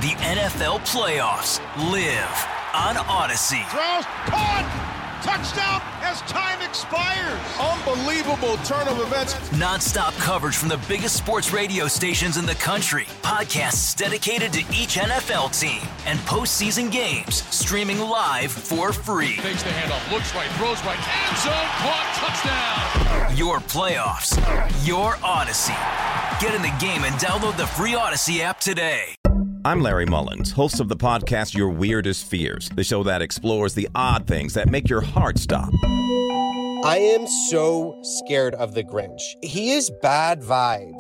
The NFL playoffs live on Odyssey. Throws, caught, touchdown as time expires. Unbelievable turn of events. Non-stop coverage from the biggest sports radio stations in the country. Podcasts dedicated to each NFL team and postseason games streaming live for free. Takes the handoff, looks right, throws right, end zone, caught, touchdown. Your playoffs, your Odyssey. Get in the game and download the free Odyssey app today. I'm Larry Mullins, host of the podcast Your Weirdest Fears, the show that explores the odd things that make your heart stop. I am so scared of the Grinch. He is bad vibes.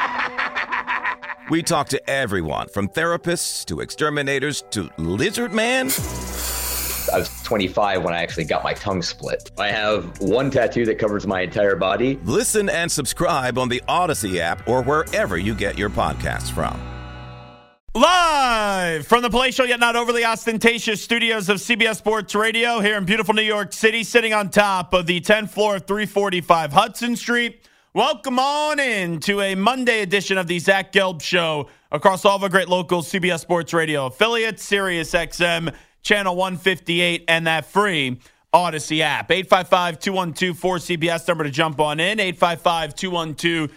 We talk to everyone from therapists to exterminators to Lizard Man. I was 25 when I actually got my tongue split. I have one tattoo that covers my entire body. Listen and subscribe on the Odyssey app or wherever you get your podcasts from. Live from the palatial yet not overly ostentatious studios of CBS Sports Radio here in beautiful New York City, sitting on top of the 10th floor of 345 Hudson Street. Welcome on in to a Monday edition of the Zach Gelb Show across all of our great local CBS Sports Radio affiliates, Sirius XM, Channel 158, and that free Odyssey app. 855-212-4CBS, number to jump on in, 855-212-4227.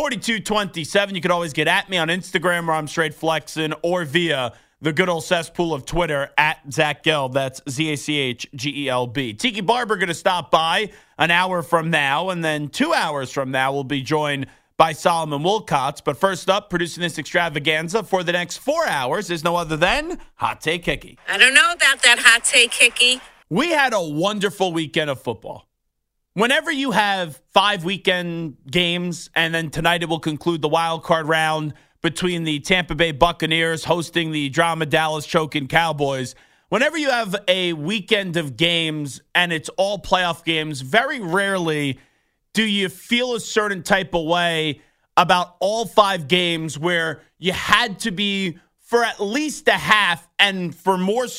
You could always get at me on Instagram where I'm straight flexing or via the good old cesspool of Twitter at Zach Gelb. That's ZACHGELB. Tiki Barber going to stop by an hour from now, and then 2 hours from now we'll be joined by Solomon Wilcots. But first up, producing this extravaganza for the next 4 hours is no other than Hot Take Hickey. I don't know about that Hot Take Hickey. We had a wonderful weekend of football. Whenever you have 5 weekend games, and then tonight it will conclude the wild card round between the Tampa Bay Buccaneers hosting the drama Dallas choking Cowboys. Whenever you have a weekend of games and it's all playoff games, very rarely do you feel a certain type of way about all 5 games where you had to be for at least a half, and for more of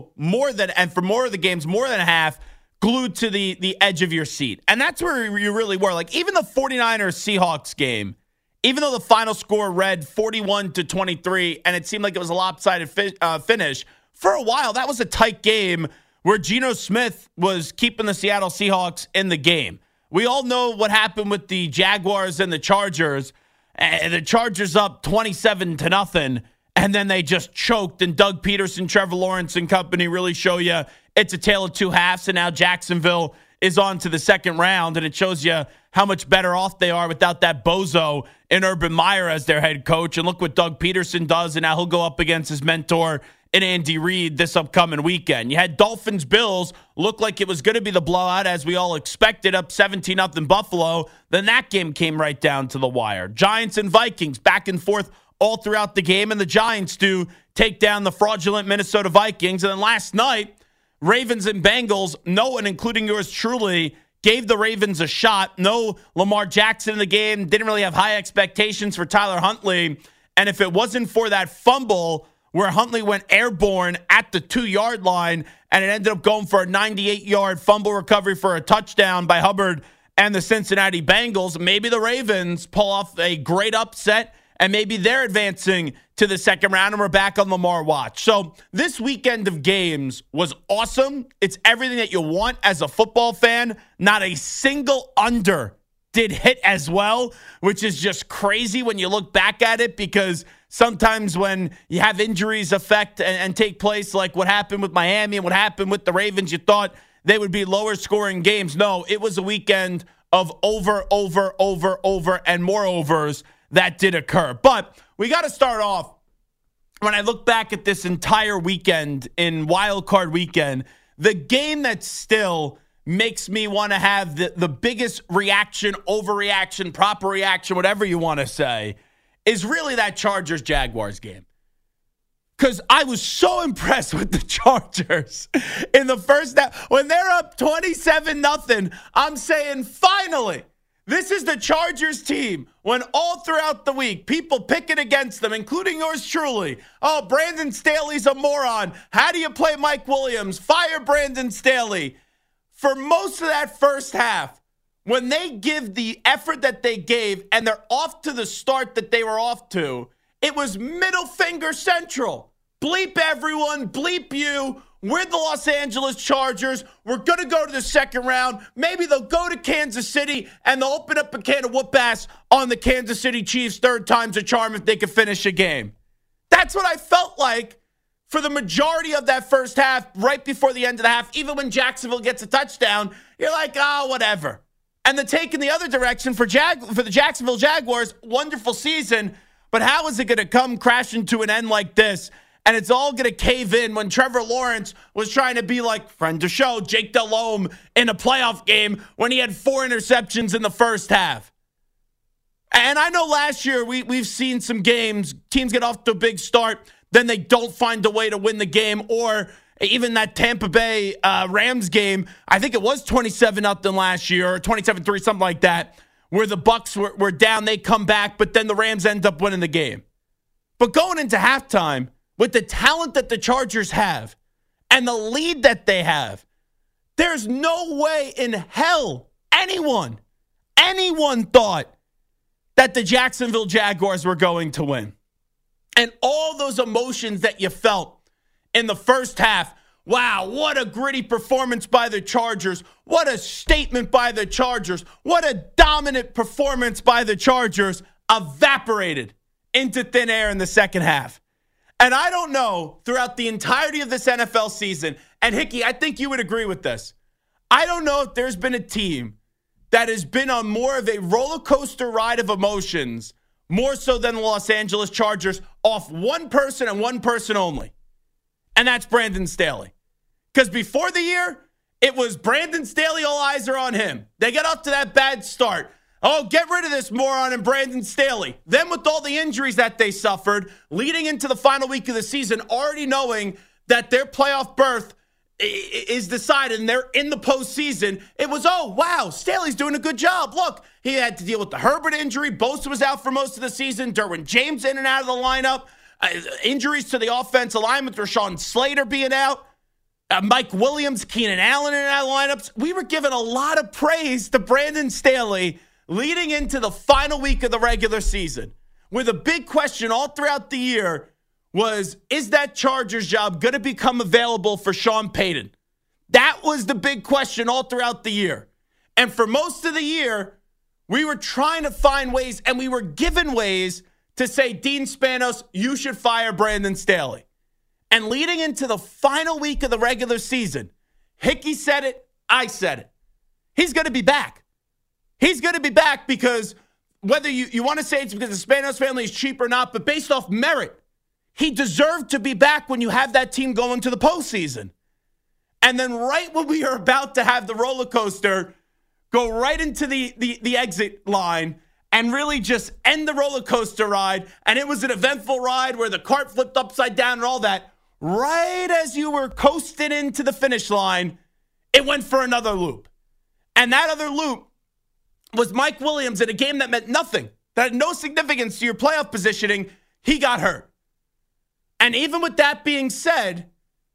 the games, more than a half, glued to the edge of your seat. And that's where you really were. Like, even the 49ers-Seahawks game, even though the final score read 41-23, and it seemed like it was a lopsided finish, for a while, that was a tight game where Geno Smith was keeping the Seattle Seahawks in the game. We all know what happened with the Jaguars and the Chargers. And the Chargers up 27-0, and then they just choked, and Doug Peterson, Trevor Lawrence, and company really show you it's a tale of two halves, and now Jacksonville is on to the second round, and it shows you how much better off they are without that bozo in Urban Meyer as their head coach. And look what Doug Peterson does, and now he'll go up against his mentor in Andy Reid this upcoming weekend. You had Dolphins-Bills look like it was going to be the blowout, as we all expected, up 17-0 Buffalo. Then that game came right down to the wire. Giants and Vikings back and forth all throughout the game, and the Giants do take down the fraudulent Minnesota Vikings. And then last night, Ravens and Bengals, no one, including yours truly, gave the Ravens a shot. No Lamar Jackson in the game. Didn't really have high expectations for Tyler Huntley. And if it wasn't for that fumble where Huntley went airborne at the 2-yard line, and it ended up going for a 98-yard fumble recovery for a touchdown by Hubbard and the Cincinnati Bengals, maybe the Ravens pull off a great upset, and maybe they're advancing to the second round, and we're back on Lamar watch. So this weekend of games was awesome. It's everything that you want as a football fan. Not a single under did hit as well, which is just crazy when you look back at it, because sometimes when you have injuries affect and take place, like what happened with Miami and what happened with the Ravens, you thought they would be lower scoring games. No, it was a weekend of over, and more overs that did occur. But we got to start off, when I look back at this entire weekend in Wild Card Weekend, the game that still makes me want to have the biggest reaction, overreaction, proper reaction, whatever you want to say, is really that Chargers-Jaguars game. Because I was so impressed with the Chargers in the first half. When they're up 27-0, I'm saying, finally, this is the Chargers team when all throughout the week, people picking against them, including yours truly. Oh, Brandon Staley's a moron. How do you play Mike Williams? Fire Brandon Staley. For most of that first half, when they give the effort that they gave and they're off to the start that they were off to, it was middle finger central. bleep everyone, bleep you. We're the Los Angeles Chargers. We're going to go to the second round. Maybe they'll go to Kansas City and they'll open up a can of whoop-ass on the Kansas City Chiefs. Third time's a charm if they can finish a game. That's what I felt like for the majority of that first half, right before the end of the half. Even when Jacksonville gets a touchdown, you're like, oh, whatever. And the take in the other direction for the Jacksonville Jaguars, wonderful season, but how is it going to come crashing to an end like this? And it's all going to cave in when Trevor Lawrence was trying to be like, friend of show, Jake Delhomme in a playoff game when he had 4 interceptions in the first half. And I know last year we've seen some games, teams get off to a big start, then they don't find a way to win the game, or even that Tampa Bay Rams game, I think it was 27-0 last year, or 27-3, something like that, where the Bucs were down, they come back, but then the Rams end up winning the game. But going into halftime, with the talent that the Chargers have and the lead that they have, there's no way in hell anyone thought that the Jacksonville Jaguars were going to win. And all those emotions that you felt in the first half, wow, what a gritty performance by the Chargers. What a statement by the Chargers. What a dominant performance by the Chargers, evaporated into thin air in the second half. And I don't know, throughout the entirety of this NFL season, and Hickey, I think you would agree with this, I don't know if there's been a team that has been on more of a roller coaster ride of emotions, more so than the Los Angeles Chargers, off one person and one person only. And that's Brandon Staley. Because before the year, it was Brandon Staley, all eyes are on him. They get off to that bad start. Oh, get rid of this moron and Brandon Staley. Then with all the injuries that they suffered, leading into the final week of the season, already knowing that their playoff berth is decided and they're in the postseason, it was, oh, wow, Staley's doing a good job. Look, he had to deal with the Herbert injury. Bosa was out for most of the season. Derwin James in and out of the lineup. Injuries to the offensive line with Rashawn Slater being out. Mike Williams, Keenan Allen in and out of lineups. We were giving a lot of praise to Brandon Staley leading into the final week of the regular season, where the big question all throughout the year was, is that Chargers job going to become available for Sean Payton? That was the big question all throughout the year. And for most of the year, we were trying to find ways, and we were given ways to say, Dean Spanos, you should fire Brandon Staley. And leading into the final week of the regular season, Hickey said it, I said it. He's going to be back. He's going to be back because whether you want to say it's because the Spanos family is cheap or not, but based off merit, he deserved to be back when you have that team going to the postseason. And then right when we are about to have the roller coaster go right into the exit line and really just end the roller coaster ride, and it was an eventful ride where the cart flipped upside down and all that, right as you were coasting into the finish line, it went for another loop. And that other loop was Mike Williams in a game that meant nothing, that had no significance to your playoff positioning. He got hurt. And even with that being said,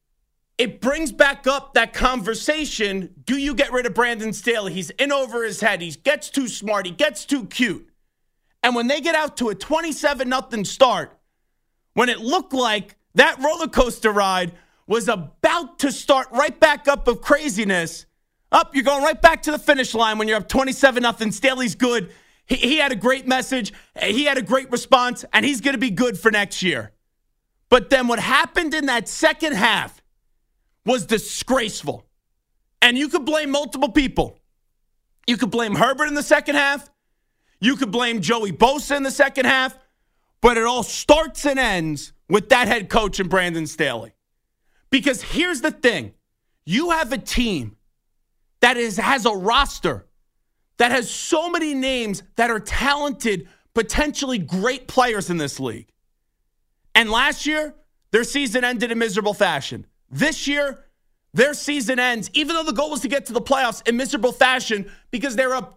it brings back up that conversation. Do you get rid of Brandon Staley? He's in over his head. He gets too smart. He gets too cute. And when they get out to a 27-0 start, when it looked like that roller coaster ride was about to start right back up of craziness, you're going right back to the finish line when you're up 27-0. Staley's good. He had a great message. He had a great response, and he's going to be good for next year. But then what happened in that second half was disgraceful. And you could blame multiple people. You could blame Herbert in the second half. You could blame Joey Bosa in the second half. But it all starts and ends with that head coach and Brandon Staley. Because here's the thing. You have a team that has a roster that has so many names that are talented, potentially great players in this league. And last year, their season ended in miserable fashion. This year, their season ends, even though the goal was to get to the playoffs, in miserable fashion because they're up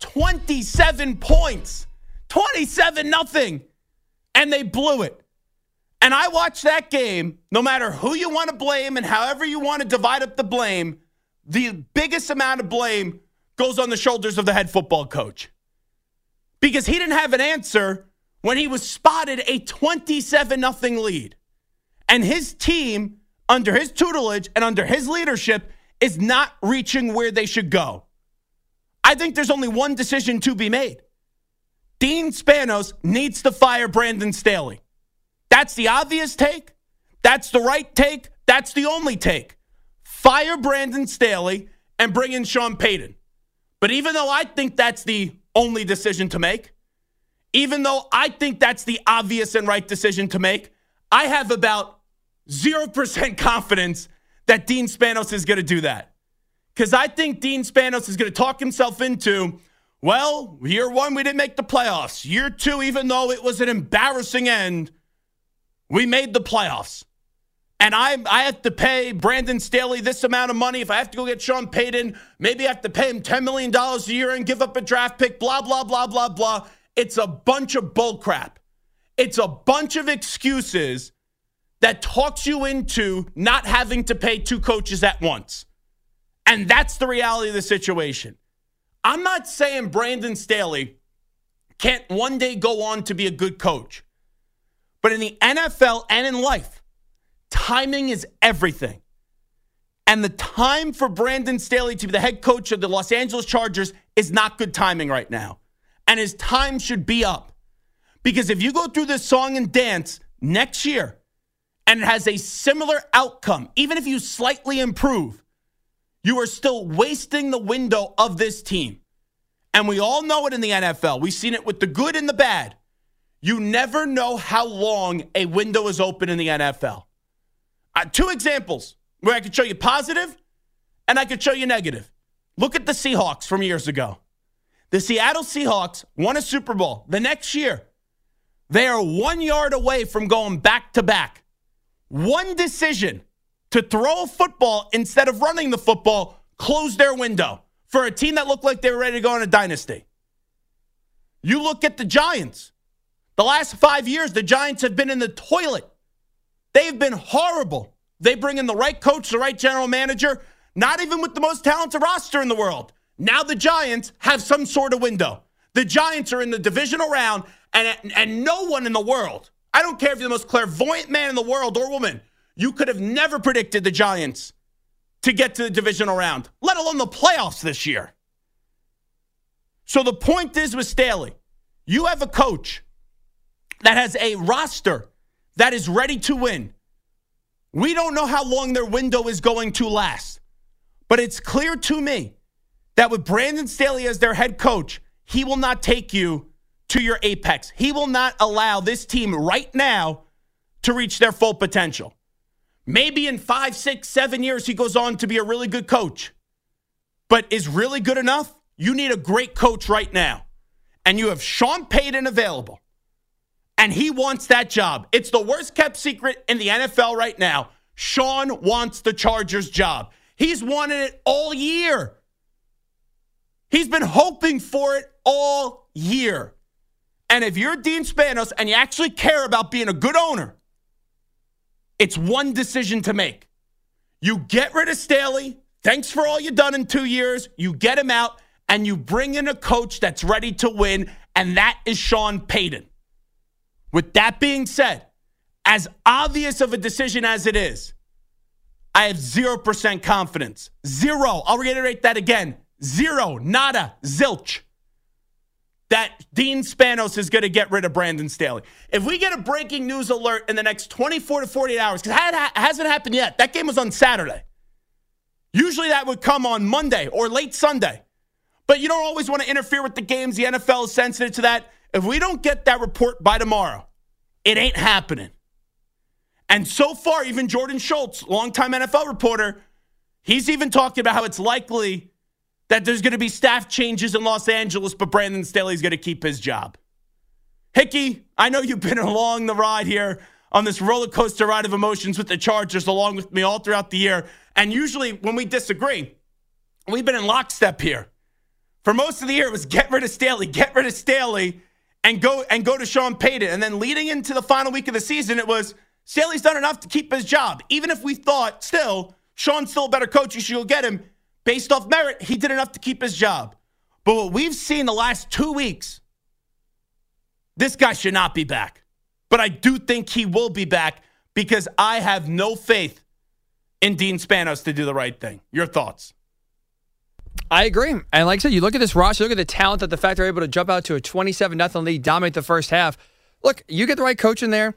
27 points. 27-0. And they blew it. And I watched that game, no matter who you want to blame and however you want to divide up the blame, the biggest amount of blame goes on the shoulders of the head football coach. Because he didn't have an answer when he was spotted a 27-0 lead. And his team, under his tutelage and under his leadership, is not reaching where they should go. I think there's only one decision to be made. Dean Spanos needs to fire Brandon Staley. That's the obvious take. That's the right take. That's the only take. Fire Brandon Staley and bring in Sean Payton. But even though I think that's the only decision to make, even though I think that's the obvious and right decision to make, I have about 0% confidence that Dean Spanos is going to do that. Because I think Dean Spanos is going to talk himself into, well, year one, we didn't make the playoffs. Year two, even though it was an embarrassing end, we made the playoffs. And I have to pay Brandon Staley this amount of money. If I have to go get Sean Payton, maybe I have to pay him $10 million a year and give up a draft pick, blah, blah, blah, blah, blah. It's a bunch of bullcrap. It's a bunch of excuses that talks you into not having to pay two coaches at once. And that's the reality of the situation. I'm not saying Brandon Staley can't one day go on to be a good coach. But in the NFL and in life, timing is everything. And the time for Brandon Staley to be the head coach of the Los Angeles Chargers is not good timing right now. And his time should be up. Because if you go through this song and dance next year and it has a similar outcome, even if you slightly improve, you are still wasting the window of this team. And we all know it in the NFL. We've seen it with the good and the bad. You never know how long a window is open in the NFL. Two examples where I could show you positive and I could show you negative. Look at the Seahawks from years ago. The Seattle Seahawks won a Super Bowl. The next year, they are 1 yard away from going back-to-back. One decision to throw a football instead of running the football closed their window for a team that looked like they were ready to go on a dynasty. You look at the Giants. The last 5 years, the Giants have been in the toilet. They've been horrible. They bring in the right coach, the right general manager, not even with the most talented roster in the world. Now the Giants have some sort of window. The Giants are in the divisional round, and no one in the world, I don't care if you're the most clairvoyant man in the world or woman, you could have never predicted the Giants to get to the divisional round, let alone the playoffs this year. So the point is with Staley, you have a coach that has a roster that is ready to win. We don't know how long their window is going to last. But it's clear to me that with Brandon Staley as their head coach, he will not take you to your apex. He will not allow this team right now to reach their full potential. Maybe in 5, 6, 7 years, he goes on to be a really good coach. But is really good enough? You need a great coach right now. And you have Sean Payton available. And he wants that job. It's the worst kept secret in the NFL right now. Sean wants the Chargers job. He's wanted it all year. He's been hoping for it all year. And if you're Dean Spanos and you actually care about being a good owner, it's one decision to make. You get rid of Staley. Thanks for all you've done in 2 years. You get him out and you bring in a coach that's ready to win, and that is Sean Payton. With that being said, as obvious of a decision as it is, I have 0% confidence. Zero. I'll reiterate that again. Zero. Nada. Zilch. That Dean Spanos is going to get rid of Brandon Staley. If we get a breaking news alert in the next 24 to 48 hours, because it hasn't happened yet. That game was on Saturday. Usually that would come on Monday or late Sunday. But you don't always want to interfere with the games. The NFL is sensitive to that. If we don't get that report by tomorrow, it ain't happening. And so far, even Jordan Schultz, longtime NFL reporter, he's even talking about how it's likely that there's going to be staff changes in Los Angeles, but Brandon Staley's going to keep his job. Hickey, I know you've been along the ride here on this roller coaster ride of emotions with the Chargers along with me all throughout the year. And usually when we disagree, we've been in lockstep here. For most of the year, it was get rid of Staley, and go to Sean Payton. And then leading into the final week of the season, it was Staley's done enough to keep his job. Even if we thought still, Sean's still a better coach, you should go get him. Based off merit, he did enough to keep his job. But what we've seen the last 2 weeks, this guy should not be back. But I do think he will be back because I have no faith in Dean Spanos to do the right thing. Your thoughts? I agree. And like I said, you look at this roster, look at the talent that the fact they're able to jump out to a 27-0 lead, dominate the first half. Look, you get the right coach in there.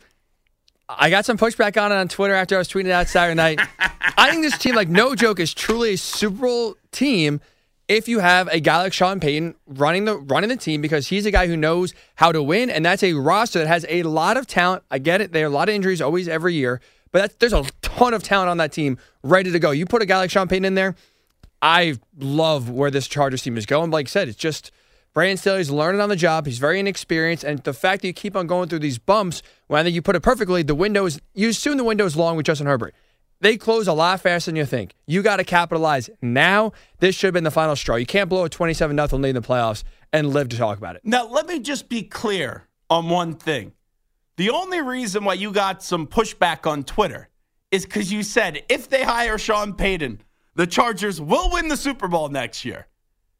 I got some pushback on it on Twitter after I was tweeting out Saturday night. I think this team, like no joke, is truly a Super Bowl team if you have a guy like Sean Payton running the team, because he's a guy who knows how to win, and that's a roster that has a lot of talent. I get it. There are a lot of injuries always every year, but there's a ton of talent on that team ready to go. You put a guy like Sean Payton in there, I love where this Chargers team is going. Like I said, it's just Brandon Staley's learning on the job. He's very inexperienced, and the fact that you keep on going through these bumps, well, I think you put it perfectly, you assume the window is long with Justin Herbert. They close a lot faster than you think. You got to capitalize now. This should have been the final straw. You can't blow a 27-0 lead in the playoffs and live to talk about it. Now, let me just be clear on one thing. The only reason why you got some pushback on Twitter is because you said if they hire Sean Payton, the Chargers will win the Super Bowl next year.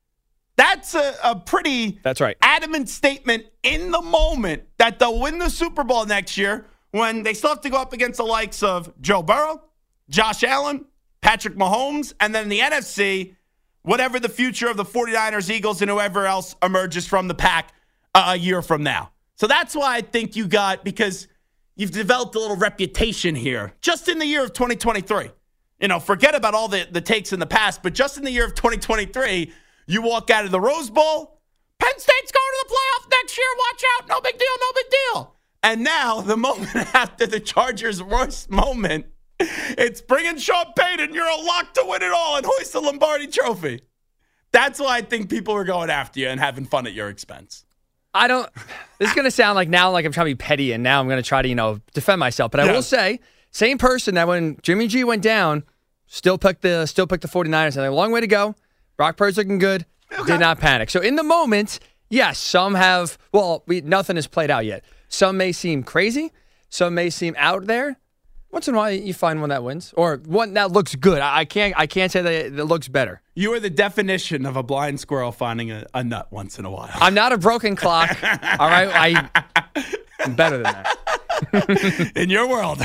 That's a pretty adamant statement in the moment that they'll win the Super Bowl next year when they still have to go up against the likes of Joe Burrow, Josh Allen, Patrick Mahomes, and then the NFC, whatever the future of the 49ers, Eagles, and whoever else emerges from the pack a year from now. So that's why I think you got, because you've developed a little reputation here just in the year of 2023. You know, forget about all the takes in the past, but just in the year of 2023, you walk out of the Rose Bowl, Penn State's going to the playoff next year, watch out, no big deal, no big deal. And now, the moment after the Chargers' worst moment, it's bringing Sean Payton. You're a lock to win it all and hoist the Lombardi trophy. That's why I think people are going after you and having fun at your expense. This is going to sound like now like I'm trying to be petty, and now I'm going to try to, defend myself. But I will say, same person that when Jimmy G went down, still picked the 49ers. And a long way to go. Brock Purdy's looking good. Okay. Did not panic. So in the moment, yes, some have, nothing has played out yet. Some may seem crazy. Some may seem out there. Once in a while, you find one that wins, or one that looks good. I can't say that it looks better. You are the definition of a blind squirrel finding a nut once in a while. I'm not a broken clock. All right, I'm better than that. In your world,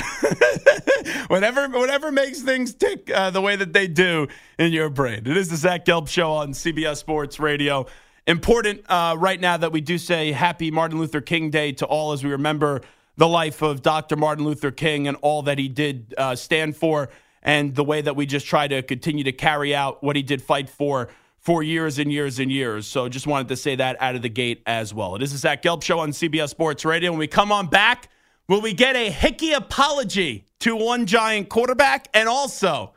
whatever makes things tick the way that they do in your brain. It is the Zach Gelb Show on CBS Sports Radio. Important right now that we do say Happy Martin Luther King Day to all as we remember the life of Dr. Martin Luther King and all that he did stand for, and the way that we just try to continue to carry out what he did fight for years and years and years. So just wanted to say that out of the gate as well. It is the Zach Gelb Show on CBS Sports Radio. When we come on back, will we get a Hickey apology to one Giant quarterback? And also,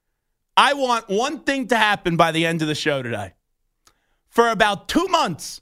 I want one thing to happen by the end of the show today. For about 2 months,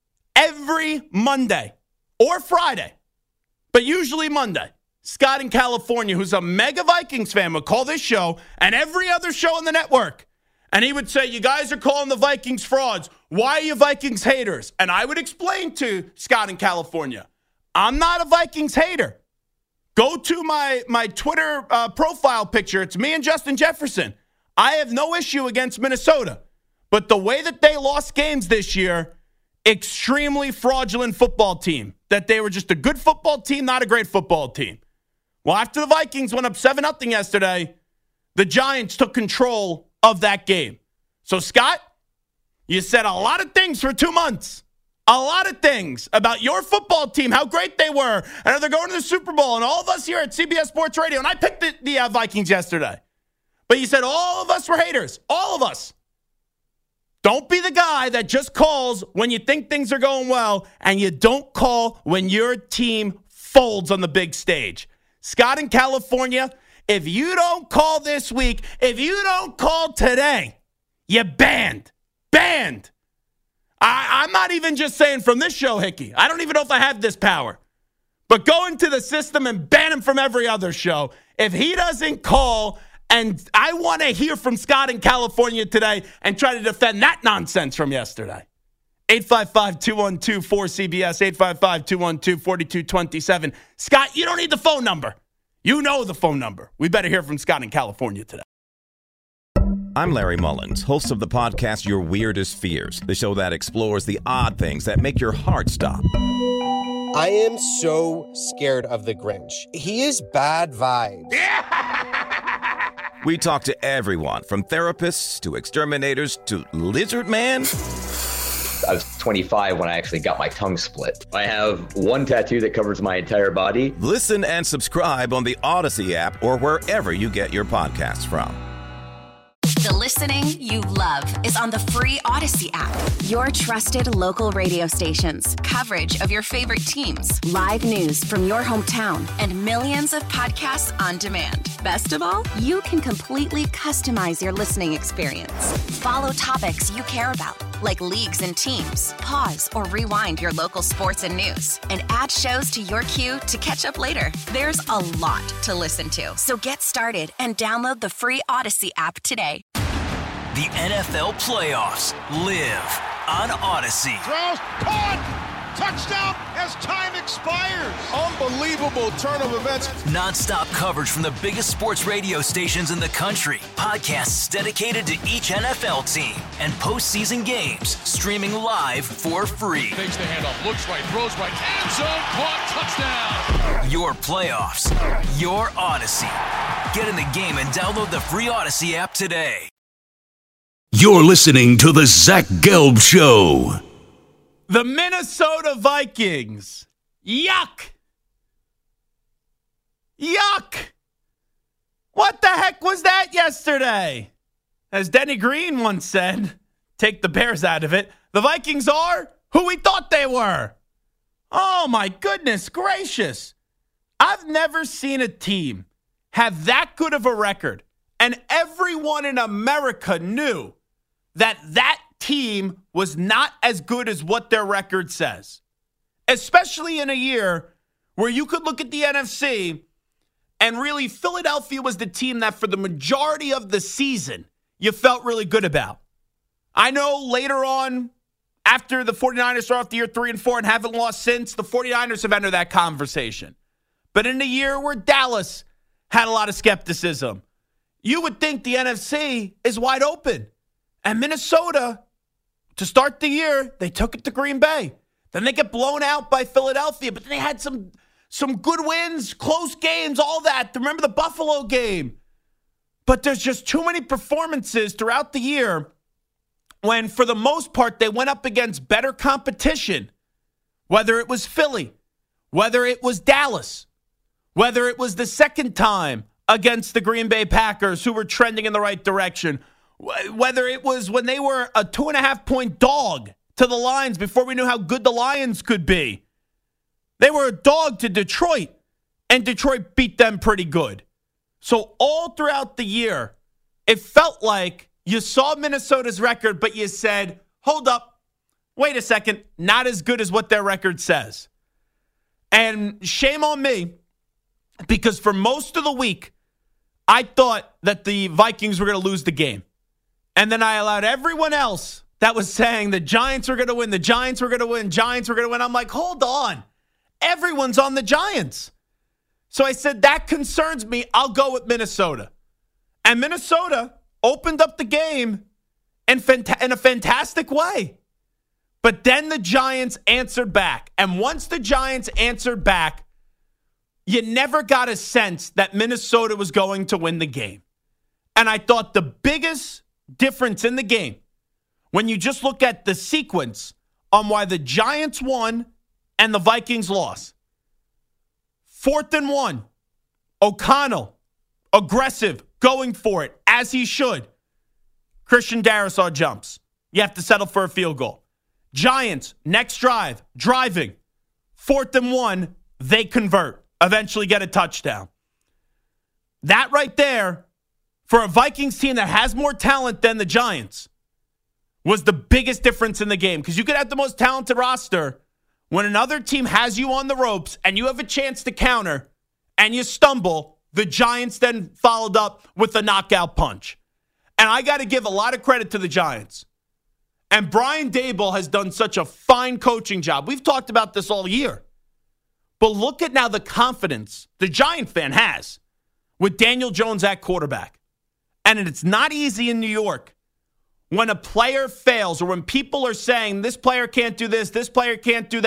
every Monday or Friday, but usually Monday, Scott in California, who's a mega Vikings fan, would call this show and every other show on the network. And he would say, you guys are calling the Vikings frauds. Why are you Vikings haters? And I would explain to Scott in California, I'm not a Vikings hater. Go to my Twitter profile picture. It's me and Justin Jefferson. I have no issue against Minnesota. But the way that they lost games this year, extremely fraudulent football team. That they were just a good football team, not a great football team. Well, after the Vikings went up 7-0 yesterday, the Giants took control of that game. So, Scott, you said a lot of things for 2 months. A lot of things about your football team, how great they were, and how they're going to the Super Bowl, and all of us here at CBS Sports Radio. And I picked the Vikings yesterday. But you said all of us were haters. All of us. Don't be the guy that just calls when you think things are going well, and you don't call when your team folds on the big stage. Scott in California, if you don't call this week, if you don't call today, you're banned. Banned. I'm not even just saying from this show, Hickey. I don't even know if I have this power. But go into the system and ban him from every other show. If he doesn't call, and I want to hear from Scott in California today and try to defend that nonsense from yesterday. 855-212-4CBS, 855-212-4227. Scott, you don't need the phone number. You know the phone number. We better hear from Scott in California today. I'm Larry Mullins, host of the podcast Your Weirdest Fears, the show that explores the odd things that make your heart stop. I am so scared of the Grinch. He is bad vibes. We talk to everyone from therapists to exterminators to Lizard Man. I was 25 when I actually got my tongue split. I have one tattoo that covers my entire body. Listen and subscribe on the Odyssey app or wherever you get your podcasts from. The listening you love is on the free Odyssey app. Your trusted local radio stations, coverage of your favorite teams, live news from your hometown, and millions of podcasts on demand. Best of all, you can completely customize your listening experience. Follow topics you care about, like leagues and teams. Pause or rewind your local sports and news, and add shows to your queue to catch up later. There's a lot to listen to, so get started and download the free Odyssey app today. The NFL playoffs live on Odyssey. Throws, caught! Touchdown as time expires. Unbelievable turn of events. Non-stop coverage from the biggest sports radio stations in the country. Podcasts dedicated to each NFL team. And postseason games streaming live for free. Takes the handoff, looks right, throws right, end zone, caught, touchdown. Your playoffs, your Odyssey. Get in the game and download the free Odyssey app today. You're listening to the Zach Gelb Show. The Minnesota Vikings. Yuck. Yuck. What the heck was that yesterday? As Denny Green once said, take the Bears out of it. The Vikings are who we thought they were. Oh, my goodness gracious. I've never seen a team have that good of a record. And everyone in America knew that that team was not as good as what their record says. Especially in a year where you could look at the NFC and really Philadelphia was the team that for the majority of the season you felt really good about. I know later on, after the 49ers start off the year 3-4 and haven't lost since, the 49ers have entered that conversation. But in a year where Dallas had a lot of skepticism, you would think the NFC is wide open. And Minnesota, to start the year, they took it to Green Bay. Then they get blown out by Philadelphia, but then they had some good wins, close games, all that. Remember the Buffalo game. But there's just too many performances throughout the year when, for the most part, they went up against better competition, whether it was Philly, whether it was Dallas, whether it was the second time against the Green Bay Packers, who were trending in the right direction, whether it was when they were a 2.5-point dog to the Lions before we knew how good the Lions could be. They were a dog to Detroit, and Detroit beat them pretty good. So all throughout the year, it felt like you saw Minnesota's record, but you said, hold up, wait a second, not as good as what their record says. And shame on me, because for most of the week, I thought that the Vikings were going to lose the game. And then I allowed everyone else that was saying the Giants were going to win, the Giants were going to win, Giants were going to win. I'm like, hold on. Everyone's on the Giants. So I said, that concerns me. I'll go with Minnesota. And Minnesota opened up the game in a fantastic way. But then the Giants answered back. And once the Giants answered back, you never got a sense that Minnesota was going to win the game. And I thought the biggest difference in the game, when you just look at the sequence on why the Giants won and the Vikings lost. 4th and 1, O'Connell, aggressive, going for it, as he should. Christian Darrisaw jumps. You have to settle for a field goal. Giants, next drive, driving. 4th and 1, they convert, eventually get a touchdown. That right there, for a Vikings team that has more talent than the Giants, was the biggest difference in the game. Because you could have the most talented roster. When another team has you on the ropes and you have a chance to counter and you stumble, the Giants then followed up with a knockout punch. And I got to give a lot of credit to the Giants. And Brian Daboll has done such a fine coaching job. We've talked about this all year. But look at now the confidence the Giant fan has with Daniel Jones at quarterback. And it's not easy in New York when a player fails or when people are saying this player can't do this player can't do that.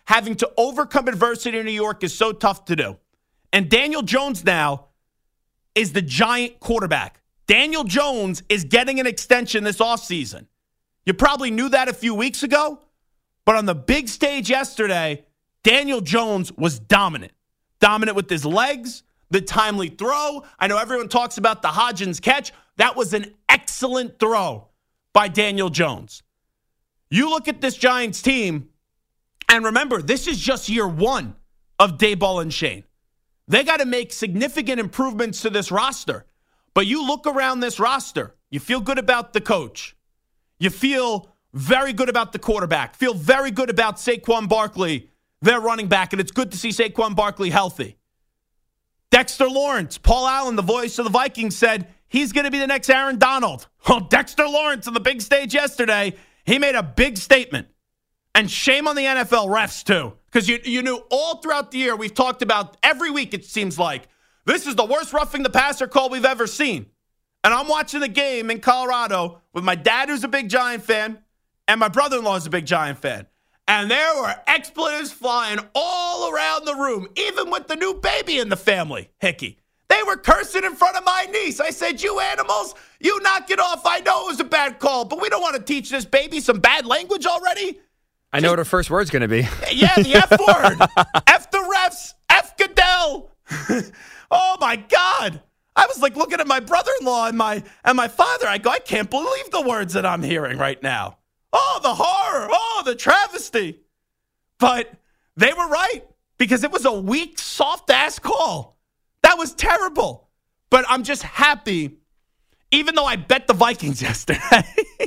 having to overcome adversity in New York is so tough to do. And Daniel Jones now is the giant quarterback. Daniel Jones is getting an extension this offseason. You probably knew that a few weeks ago, but on the big stage yesterday, Daniel Jones was dominant. Dominant with his legs, the timely throw. I know everyone talks about the Hodgins catch. That was an excellent throw by Daniel Jones. You look at this Giants team, and remember, this is just year one of Daboll and Shane. They got to make significant improvements to this roster. But you look around this roster, you feel good about the coach. You feel very good about the quarterback. Feel very good about Saquon Barkley, their running back, and it's good to see Saquon Barkley healthy. Dexter Lawrence, Paul Allen, the voice of the Vikings, said he's going to be the next Aaron Donald. Well, Dexter Lawrence on the big stage yesterday, he made a big statement. And shame on the NFL refs, too. Because you knew all throughout the year, we've talked about every week, it seems like, this is the worst roughing the passer call we've ever seen. And I'm watching the game in Colorado with my dad, who's a big Giant fan, and my brother-in-law is a big Giant fan. And there were expletives flying all around the room, even with the new baby in the family, Hickey. They were cursing in front of my niece. I said, you animals, you knock it off. I know it was a bad call, but we don't want to teach this baby some bad language already. I know what her first word's going to be. Yeah, the F word. F the refs. F Goodell. Oh, my God. I was like looking at my brother-in-law and my father. I go, I can't believe the words that I'm hearing right now. Oh, the horror. Oh, the travesty. But they were right because it was a weak, soft-ass call. That was terrible. But I'm just happy, even though I bet the Vikings yesterday.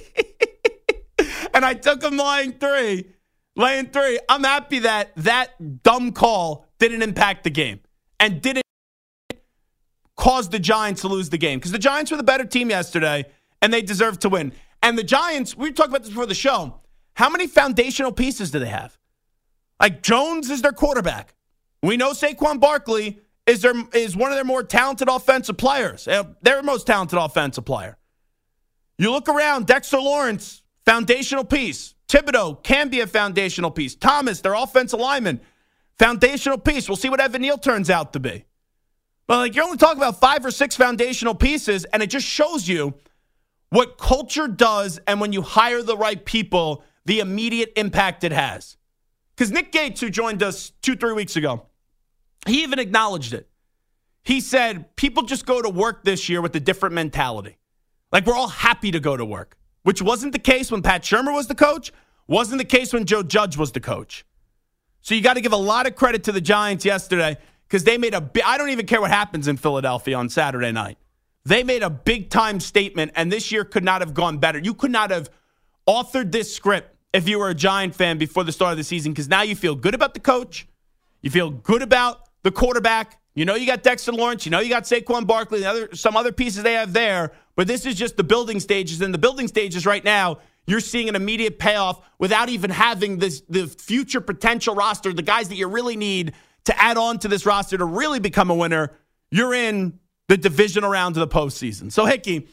And I took them laying three. I'm happy that dumb call didn't impact the game and didn't cause the Giants to lose the game. Because the Giants were the better team yesterday, and they deserved to win. And the Giants, we talked about this before the show, how many foundational pieces do they have? Like, Jones is their quarterback. We know Saquon Barkley is one of their more talented offensive players. Their most talented offensive player. You look around, Dexter Lawrence, foundational piece. Thibodeau can be a foundational piece. Thomas, their offensive lineman, foundational piece. We'll see what Evan Neal turns out to be. But you're only talking about 5 or 6 foundational pieces, and it just shows you what culture does, and when you hire the right people, the immediate impact it has. Because Nick Gates, who joined us 2-3 weeks ago, he even acknowledged it. He said, people just go to work this year with a different mentality. Like, we're all happy to go to work. Which wasn't the case when Pat Shurmur was the coach, wasn't the case when Joe Judge was the coach. So you got to give a lot of credit to the Giants yesterday because they made I don't even care what happens in Philadelphia on Saturday night. They made a big-time statement, and this year could not have gone better. You could not have authored this script if you were a Giant fan before the start of the season because now you feel good about the coach. You feel good about the quarterback. You know you got Dexter Lawrence. You know you got Saquon Barkley and some other pieces they have there. But this is just the building stages. And the building stages right now, you're seeing an immediate payoff without even having the future potential roster, the guys that you really need to add on to this roster to really become a winner. You're in the divisional round of the postseason. So, Hickey,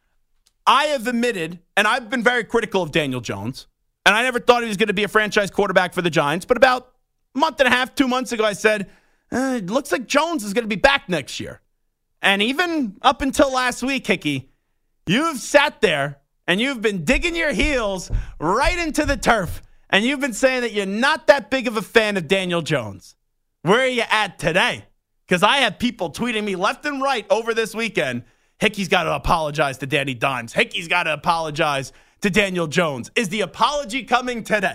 I have admitted, and I've been very critical of Daniel Jones, and I never thought he was going to be a franchise quarterback for the Giants. But about a month and a half, 2 months ago, I said, it looks like Jones is going to be back next year. And even up until last week, Hickey, you've sat there and you've been digging your heels right into the turf. And you've been saying that you're not that big of a fan of Daniel Jones. Where are you at today? Because I have people tweeting me left and right over this weekend. Hickey's got to apologize to Danny Dimes. Hickey's got to apologize to Daniel Jones. Is the apology coming today?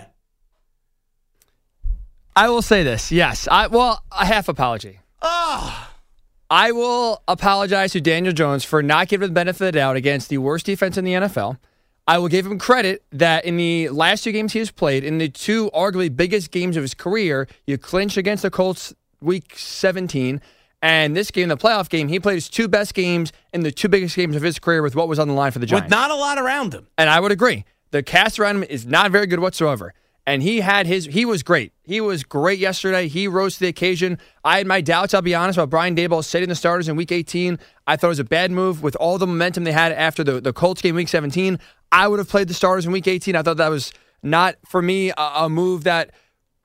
I will say this, yes. A half apology. I will apologize to Daniel Jones for not giving the benefit of the doubt against the worst defense in the NFL. I will give him credit that in the last 2 games he has played, in the 2 arguably biggest games of his career, you clinch against the Colts week 17, and this game, the playoff game, he played his 2 best games in the 2 biggest games of his career with what was on the line for the Giants. With not a lot around him. And I would agree. The cast around him is not very good whatsoever. And he was great. He was great yesterday. He rose to the occasion. I had my doubts, I'll be honest, about Brian Daboll sitting the starters in Week 18. I thought it was a bad move with all the momentum they had after the Colts game Week 17. I would have played the starters in Week 18. I thought that was not, for me, a move that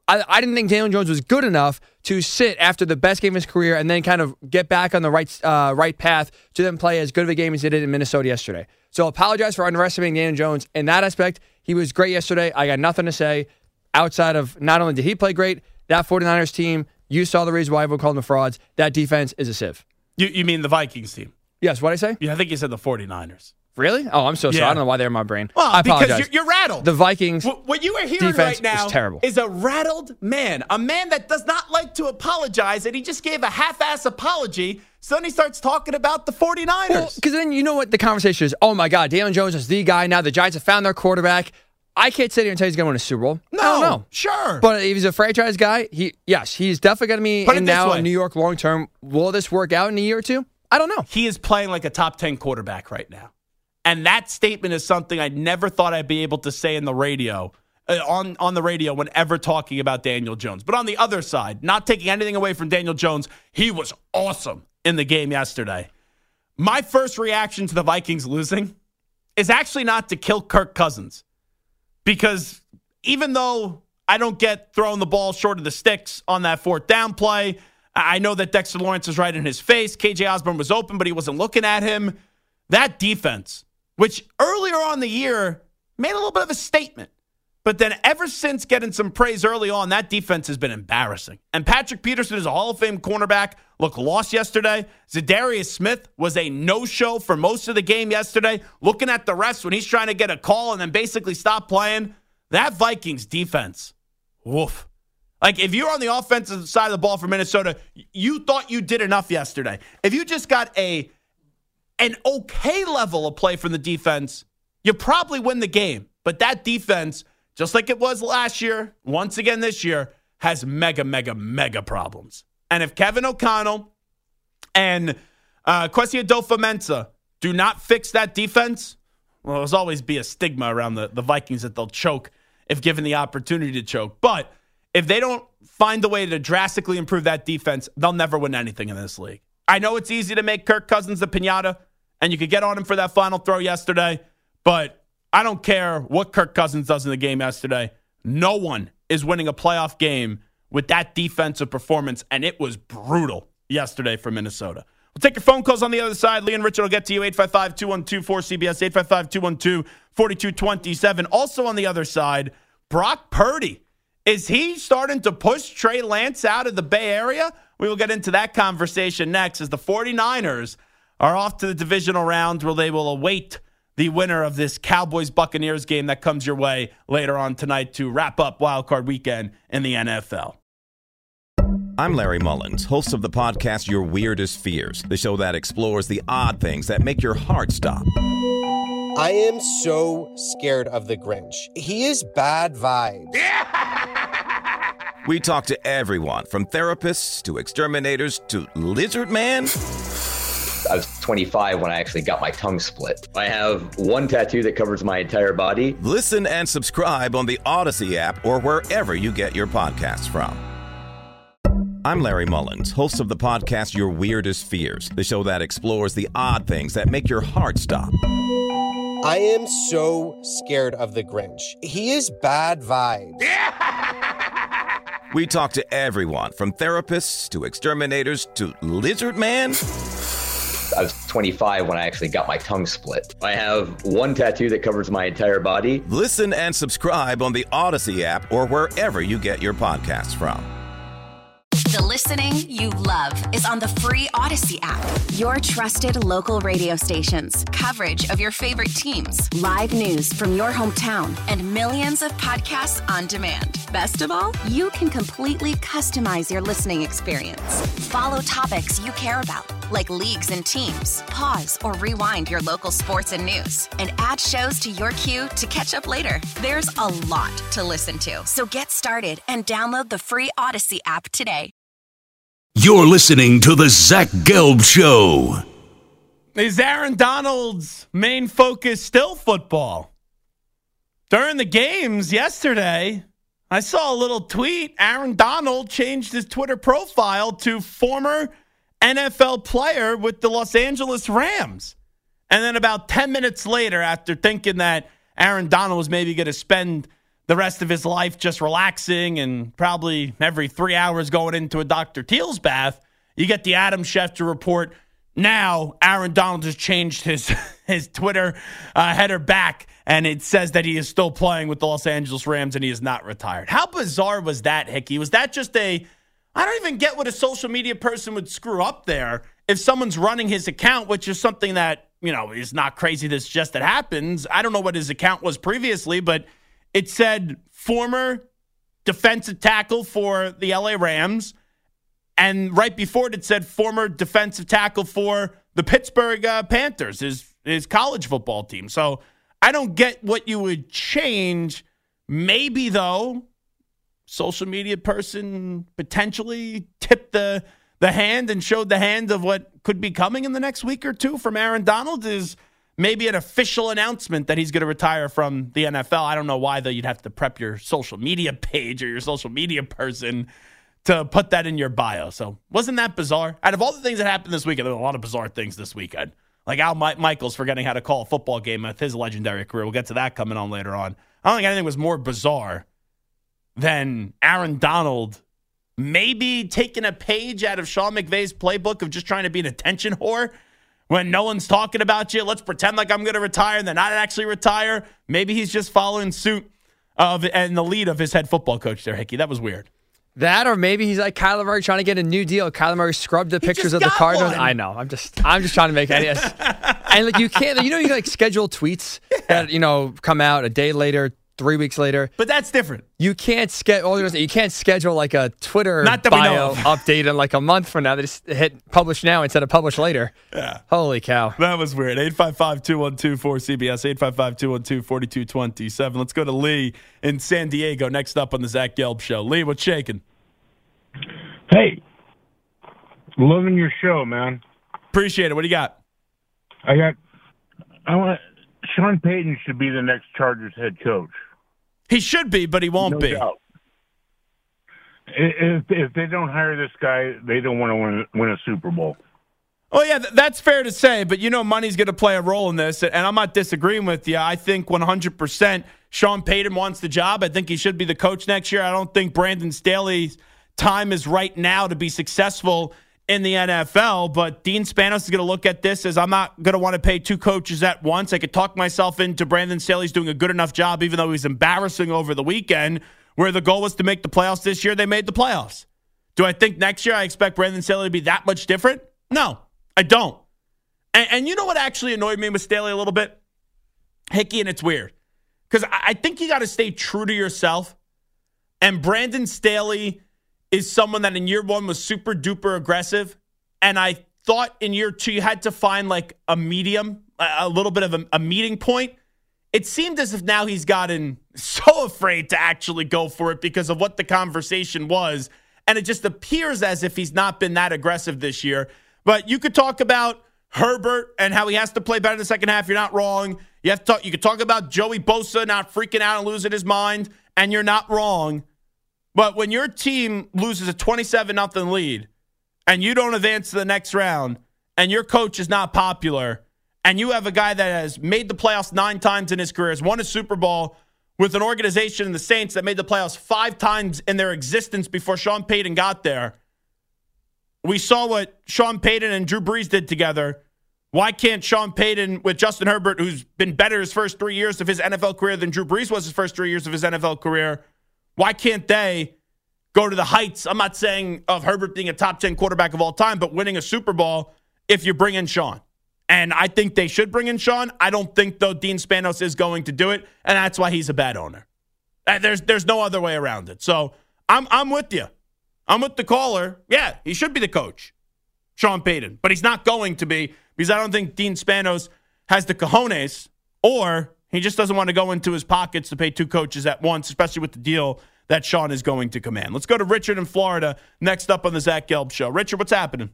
I didn't think Daniel Jones was good enough to sit after the best game of his career and then kind of get back on the right path to then play as good of a game as he did in Minnesota yesterday. So apologize for underestimating Daniel Jones in that aspect. He was great yesterday. I got nothing to say outside of not only did he play great, that 49ers team, you saw the reason why everyone called them frauds. That defense is a sieve. You mean the Vikings team? Yes, what did I say? Yeah, I think you said the 49ers. Really? Oh, I'm so sorry. I don't know why they're in my brain. Well, I apologize. Because you're rattled. The Vikings what you are hearing right now is terrible. Is a rattled man. A man that does not like to apologize, and he just gave a half-ass apology, so then he starts talking about the 49ers. Well, because then you know what the conversation is. Oh, my God, Daniel Jones is the guy now. The Giants have found their quarterback. I can't sit here and tell you he's going to win a Super Bowl. No, I don't know. Sure. But if he's a franchise guy, he's definitely going to be in now in New York long term. Will this work out in a year or two? I don't know. He is playing like a top 10 quarterback right now. And that statement is something I never thought I'd be able to say in the radio, on the radio whenever talking about Daniel Jones. But on the other side, not taking anything away from Daniel Jones, he was awesome in the game yesterday. My first reaction to the Vikings losing is actually not to kill Kirk Cousins. Because even though I don't get throwing the ball short of the sticks on that fourth down play, I know that Dexter Lawrence was right in his face. KJ Osborne was open, but he wasn't looking at him. That defense, which earlier on in the year made a little bit of a statement. But then ever since getting some praise early on, that defense has been embarrassing. And Patrick Peterson is a Hall of Fame cornerback. Look, lost yesterday. Zadarius Smith was a no-show for most of the game yesterday. Looking at the rest when he's trying to get a call and then basically stop playing. That Vikings defense, woof. Like, if you're on the offensive side of the ball for Minnesota, you thought you did enough yesterday. If you just got an okay level of play from the defense, you probably win the game. But that defense, just like it was last year, once again this year, has mega, mega, mega problems. And if Kevin O'Connell and Kwesi Adofo-Mensah do not fix that defense, well, there's always be a stigma around the Vikings that they'll choke if given the opportunity to choke. But if they don't find a way to drastically improve that defense, they'll never win anything in this league. I know it's easy to make Kirk Cousins the piñata, and you could get on him for that final throw yesterday, but I don't care what Kirk Cousins does in the game yesterday. No one is winning a playoff game with that defensive performance, and it was brutal yesterday for Minnesota. We'll take your phone calls on the other side. Lee and Richard will get to you, 855-212-4CBS, 855-212-4227. Also on the other side, Brock Purdy. Is he starting to push Trey Lance out of the Bay Area? We will get into that conversation next as the 49ers are off to the divisional round where they will await the winner of this Cowboys-Buccaneers game that comes your way later on tonight to wrap up Wild Card Weekend in the NFL. I'm Larry Mullins, host of the podcast Your Weirdest Fears, the show that explores the odd things that make your heart stop. I am so scared of the Grinch. He is bad vibes. We talk to everyone from therapists to exterminators to Lizard Man. I was 25 when I actually got my tongue split. I have one tattoo that covers my entire body. Listen and subscribe on the Odyssey app or wherever you get your podcasts from. I'm Larry Mullins, host of the podcast Your Weirdest Fears, the show that explores the odd things that make your heart stop. I am so scared of the Grinch. He is bad vibes. We talk to everyone from therapists to exterminators to Lizard Man. I was 25 when I actually got my tongue split. I have one tattoo that covers my entire body. Listen and subscribe on the Odyssey app or wherever you get your podcasts from. The listening you love is on the free Odyssey app. Your trusted local radio stations, coverage of your favorite teams, live news from your hometown, and millions of podcasts on demand. Best of all, you can completely customize your listening experience. Follow topics you care about, like leagues and teams. Pause or rewind your local sports and news, and add shows to your queue to catch up later. There's a lot to listen to, so get started and download the free Odyssey app today. You're listening to the Zach Gelb Show. Is Aaron Donald's main focus still football? During the games yesterday, I saw a little tweet. Aaron Donald changed his Twitter profile to former NFL player with the Los Angeles Rams. And then about 10 minutes later, after thinking that Aaron Donald was maybe going to spend the rest of his life just relaxing and probably every 3 hours going into a Dr. Teal's bath. You get the Adam Schefter report. Now, Aaron Donald has changed his Twitter header back, and it says that he is still playing with the Los Angeles Rams and he is not retired. How bizarre was that, Hickey? Was that just I don't even get what a social media person would screw up there if someone's running his account, which is something that, is not crazy that it happens. I don't know what his account was previously, but it said former defensive tackle for the LA Rams. And right before it said former defensive tackle for the Pittsburgh Panthers, his college football team. So I don't get what you would change. Maybe, though, social media person potentially tipped the hand and showed the hand of what could be coming in the next week or two from Aaron Donald is maybe an official announcement that he's going to retire from the NFL. I don't know why, though, you'd have to prep your social media page or your social media person to put that in your bio. So wasn't that bizarre? Out of all the things that happened this weekend, there were a lot of bizarre things this weekend. Like Al Michaels forgetting how to call a football game with his legendary career. We'll get to that coming on later on. I don't think anything was more bizarre than Aaron Donald maybe taking a page out of Sean McVay's playbook of just trying to be an attention whore when no one's talking about you. Let's pretend like I'm going to retire and then not actually retire. Maybe he's just following suit and the lead of his head football coach there, Hickey. That was weird. That, or maybe he's like Kyler Murray trying to get a new deal. Kyler Murray scrubbed the pictures of the Cardinals. I know. I'm just trying to make ideas. And like you can't, you like schedule tweets that come out a day later, 3 weeks later. But that's different. You can't schedule like a Twitter bio update in like a month from now. They just hit publish now instead of publish later. Yeah. Holy cow. That was weird. 855-212-4CBS, 855-212-4227. Let's go to Lee in San Diego next up on the Zach Gelb Show. Lee, what's shaking? Hey. Loving your show, man. Appreciate it. What do you got? Sean Payton should be the next Chargers head coach. He should be, but he won't be. Doubt. If they don't hire this guy, they don't want to win a Super Bowl. Oh, yeah, that's fair to say, but money's going to play a role in this, and I'm not disagreeing with you. I think 100% Sean Payton wants the job. I think he should be the coach next year. I don't think Brandon Staley's time is right now to be successful in the NFL, but Dean Spanos is going to look at this as I'm not going to want to pay two coaches at once. I could talk myself into Brandon Staley's doing a good enough job, even though he's embarrassing over the weekend, where the goal was to make the playoffs this year. They made the playoffs. Do I think next year I expect Brandon Staley to be that much different? No, I don't. And you know what actually annoyed me with Staley a little bit? Hickey, and it's weird. Because I think you got to stay true to yourself. And Brandon Staley is someone that in year one was super duper aggressive. And I thought in year two you had to find like a medium, a little bit of a meeting point. It seemed as if now he's gotten so afraid to actually go for it because of what the conversation was. And it just appears as if he's not been that aggressive this year. But you could talk about Herbert and how he has to play better in the second half. You're not wrong. You could talk about Joey Bosa not freaking out and losing his mind, and you're not wrong. But when your team loses a 27-0 lead and you don't advance to the next round and your coach is not popular and you have a guy that has made the playoffs 9 times in his career, has won a Super Bowl with an organization in the Saints that made the playoffs 5 times in their existence before Sean Payton got there. We saw what Sean Payton and Drew Brees did together. Why can't Sean Payton with Justin Herbert, who's been better his first 3 years of his NFL career than Drew Brees was his first 3 years of his NFL career, why can't they go to the heights? I'm not saying of Herbert being a top 10 quarterback of all time, but winning a Super Bowl if you bring in Sean. And I think they should bring in Sean. I don't think, though, Dean Spanos is going to do it, and that's why he's a bad owner. There's no other way around it. So I'm with you. I'm with the caller. Yeah, he should be the coach, Sean Payton. But he's not going to be because I don't think Dean Spanos has the cojones, or he just doesn't want to go into his pockets to pay 2 coaches at once, especially with the deal that Sean is going to command. Let's go to Richard in Florida next up on the Zach Gelb Show. Richard, what's happening?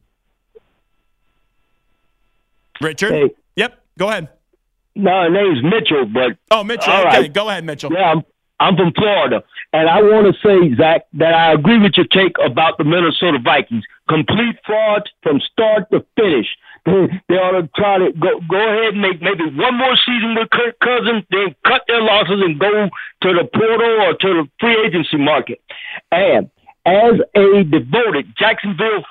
Richard? Hey. Yep, go ahead. No, my name's Mitchell, but... Oh, Mitchell, okay. Right. Go ahead, Mitchell. Yeah, I'm from Florida, and I want to say, Zach, that I agree with your take about the Minnesota Vikings. Complete frauds from start to finish. They ought to try to go ahead and make maybe one more season with Kirk Cousins, then cut their losses and go to the portal or to the free agency market. And as a devoted Jacksonville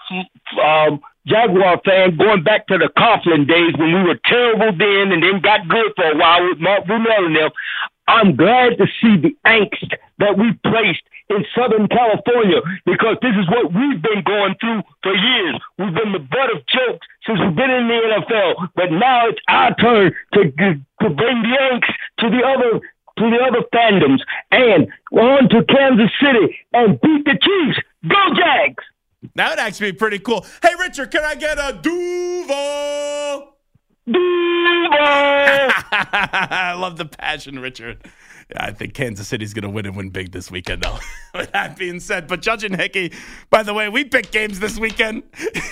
Jaguar fan, going back to the Coughlin days when we were terrible then and then got good for a while with Mark Brunell and them, I'm glad to see the angst that we placed in Southern California, because this is what we've been going through for years. We've been the butt of jokes since we've been in the NFL, but now it's our turn to bring the angst to the other fandoms, and on to Kansas City and beat the Chiefs. Go Jags! That would actually be pretty cool. Hey, Richard, can I get a Duval? Duval! I love the passion, Richard. Yeah, I think Kansas City's going to win and win big this weekend, though. With that being said, but Judge and Hickey, by the way, we pick games this weekend.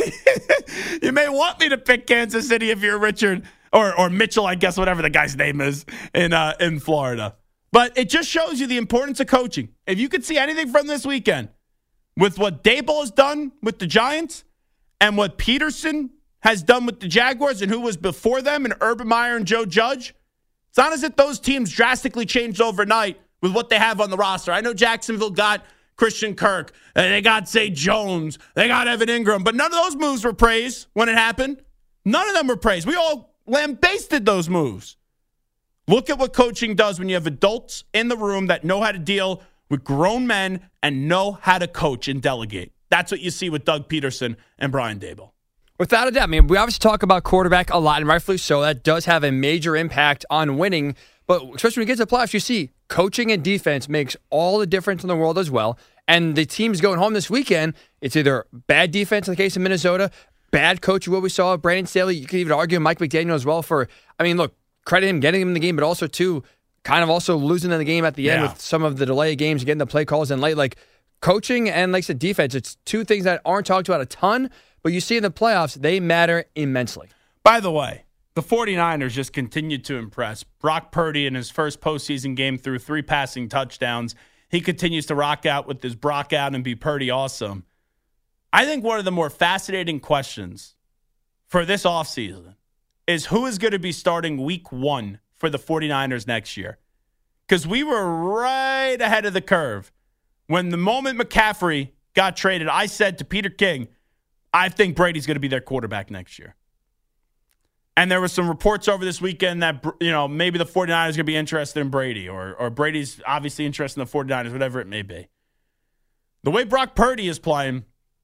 You may want me to pick Kansas City if you're Richard or Mitchell, I guess, whatever the guy's name is in Florida. But it just shows you the importance of coaching. If you could see anything from this weekend, with what Daboll has done with the Giants and what Peterson has done with the Jaguars and who was before them and Urban Meyer and Joe Judge, it's not as if those teams drastically changed overnight with what they have on the roster. I know Jacksonville got Christian Kirk. They got Zay Jones. They got Evan Ingram. But none of those moves were praised when it happened. None of them were praised. We all lambasted those moves. Look at what coaching does when you have adults in the room that know how to deal with grown men and know how to coach and delegate. That's what you see with Doug Peterson and Brian Daboll. Without a doubt. I mean, we obviously talk about quarterback a lot, and rightfully so. That does have a major impact on winning. But especially when you get to the playoffs, you see coaching and defense makes all the difference in the world as well. And the teams going home this weekend, it's either bad defense in the case of Minnesota, bad coaching, what we saw with Brandon Staley. You could even argue Mike McDaniel as well for, I mean, look, credit him getting him in the game, but also, too, kind of also losing in the game at the end with some of the delay of games, getting the play calls in late. Like, coaching and, like I said, defense, it's two things that aren't talked about a ton, but you see in the playoffs, they matter immensely. By the way, the 49ers just continued to impress. Brock Purdy in his first postseason game threw 3 passing touchdowns. He continues to rock out with his Brock out and be Purdy awesome. I think one of the more fascinating questions for this offseason is who is going to be starting week 1 for the 49ers next year. Because we were right ahead of the curve. When the moment McCaffrey got traded, I said to Peter King, I think Brady's going to be their quarterback next year. And there were some reports over this weekend that, you know, maybe the 49ers are going to be interested in Brady or Brady's obviously interested in the 49ers, whatever it may be. The way Brock Purdy is playing,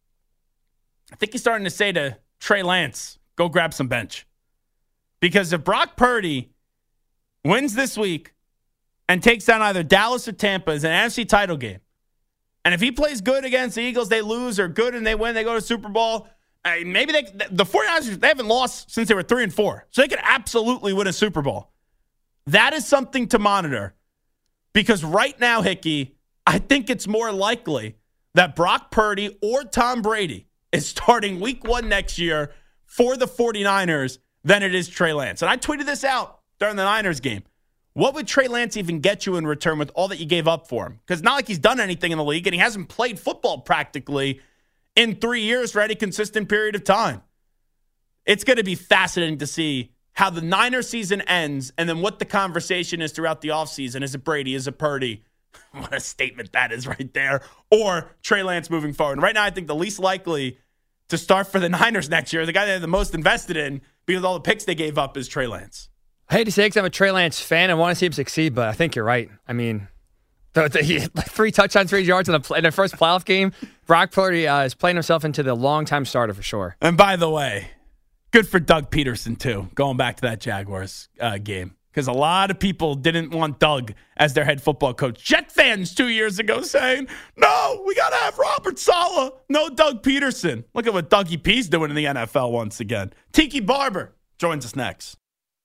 I think he's starting to say to Trey Lance, go grab some bench. Because if Brock Purdy wins this week and takes down either Dallas or Tampa as an NFC title game, and if he plays good against the Eagles, they lose, or good and they win, they go to Super Bowl, maybe the 49ers, they haven't lost since they were 3-4. So they could absolutely win a Super Bowl. That is something to monitor. Because right now, Hickey, I think it's more likely that Brock Purdy or Tom Brady is starting week 1 next year for the 49ers than it is Trey Lance. And I tweeted this out during the Niners game. What would Trey Lance even get you in return with all that you gave up for him? Because it's not like he's done anything in the league, and he hasn't played football practically in 3 years for any consistent period of time. It's going to be fascinating to see how the Niners season ends and then what the conversation is throughout the offseason. Is it Brady? Is it Purdy? What a statement that is right there. Or Trey Lance moving forward. And right now, I think the least likely to start for the Niners next year, the guy they're the most invested in because of all the picks they gave up, is Trey Lance. I hate to say it because I'm a Trey Lance fan and want to see him succeed, but I think you're right. I mean, the 3 touchdowns, 3 yards in the first playoff game, Brock Purdy is playing himself into the long-time starter for sure. And by the way, good for Doug Peterson, too, going back to that Jaguars game. Because a lot of people didn't want Doug as their head football coach. Jet fans 2 years ago saying, no, we got to have Robert Saleh. No Doug Peterson. Look at what Dougie P's doing in the NFL once again. Tiki Barber joins us next.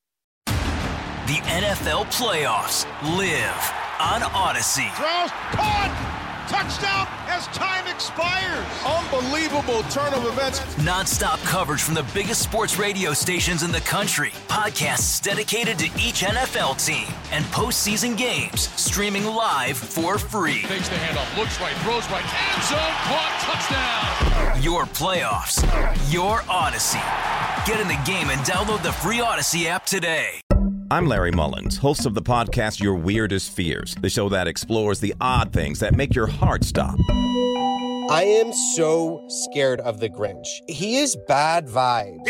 The NFL playoffs live on Odyssey. Throws, caught! Touchdown as time expires. Unbelievable turn of events. Non-stop coverage from the biggest sports radio stations in the country. Podcasts dedicated to each NFL team. And postseason games streaming live for free. Takes the handoff, looks right, throws right, end zone, caught, touchdown. Your playoffs, your Odyssey. Get in the game and download the free Odyssey app today. I'm Larry Mullins, host of the podcast Your Weirdest Fears, the show that explores the odd things that make your heart stop. I am so scared of the Grinch. He is bad vibes.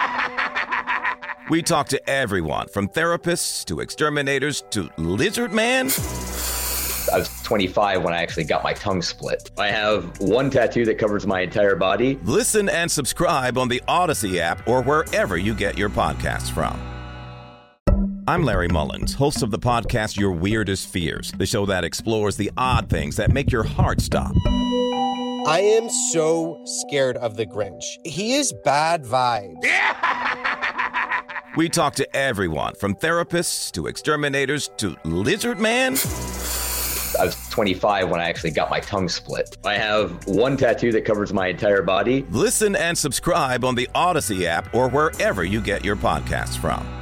We talk to everyone from therapists to exterminators to Lizard Man. I was 25 when I actually got my tongue split. I have one tattoo that covers my entire body. Listen and subscribe on the Odyssey app or wherever you get your podcasts from. I'm Larry Mullins, host of the podcast Your Weirdest Fears, the show that explores the odd things that make your heart stop. I am so scared of the Grinch. He is bad vibes. We talk to everyone from therapists to exterminators to Lizard Man. I was 25 when I actually got my tongue split. I have one tattoo that covers my entire body. Listen and subscribe on the Odyssey app or wherever you get your podcasts from.